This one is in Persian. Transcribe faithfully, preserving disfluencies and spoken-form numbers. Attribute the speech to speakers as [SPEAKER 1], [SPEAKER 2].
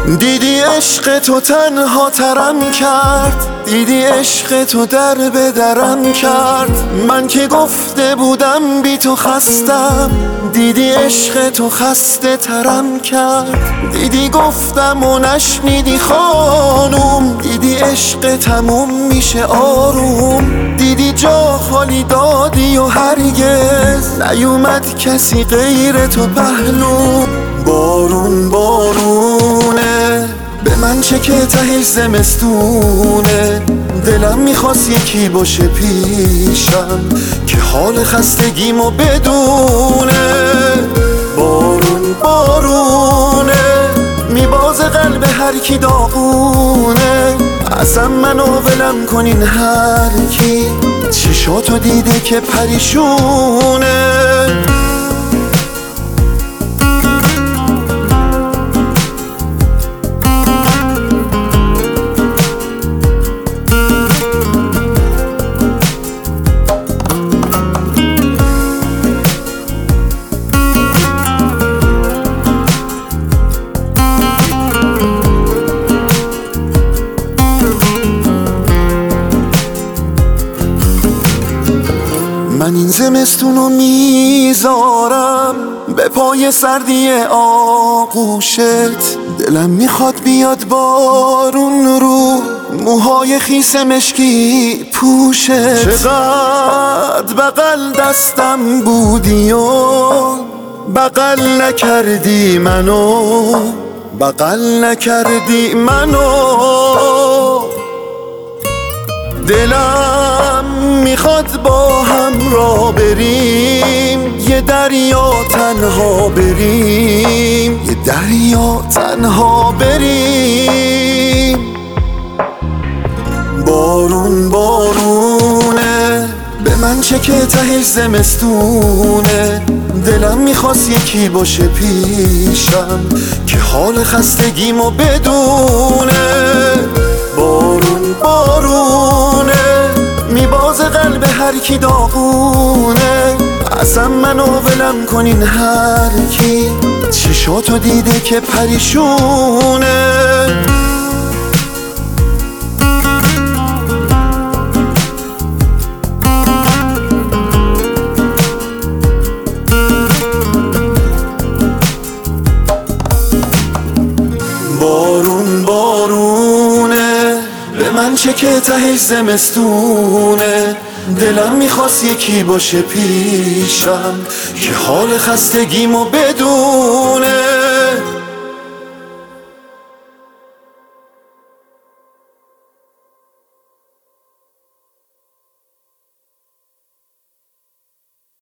[SPEAKER 1] دیدی عشق تو تنها ترم کرد، دیدی عشق تو در به درم کرد. من که گفته بودم بی تو خستم، دیدی عشق تو خسته ترم کرد. دیدی گفتم و نشنیدی خانوم، دیدی عشق تموم میشه آروم. دیدی جا خالی دادی و هرگز نیومد کسی غیر تو پهلو. بارون بارونه به من چه که تهش زمستونه. دلم میخواست یکی باشه پیشم که حال خستگیمو بدونه. بارون بارونه میبازه قلب هر کی داغونه. اصلا منو ولم کنین هر کی چشاتو دیده که پریشونه. من این زمستونو میذارم به پای سردی آغوشت. دلم میخواد بیاد بارون رو موهای خیس مشکی پوشت. چقدر بغل دستم بودی و بغل نکردی منو، بغل نکردی منو. دلم میخواد با هم را بریم یه دریا تنها بریم، یه دریا تنها بریم. بارون بارونه به من چه که تهش زمستونه. دلم میخواست یکی باشه پیشم که حال خستگیمو بدونه. بارون بارونه میبازه قلب هر کی داغونه. اصلا منو ولم کنین هر کی چشاتو دیده که پریشونه. بارون بارونه به من چه که تهش زمستونه. دلم میخواست یکی باشه پیشم که حال خستگیمو بدونه.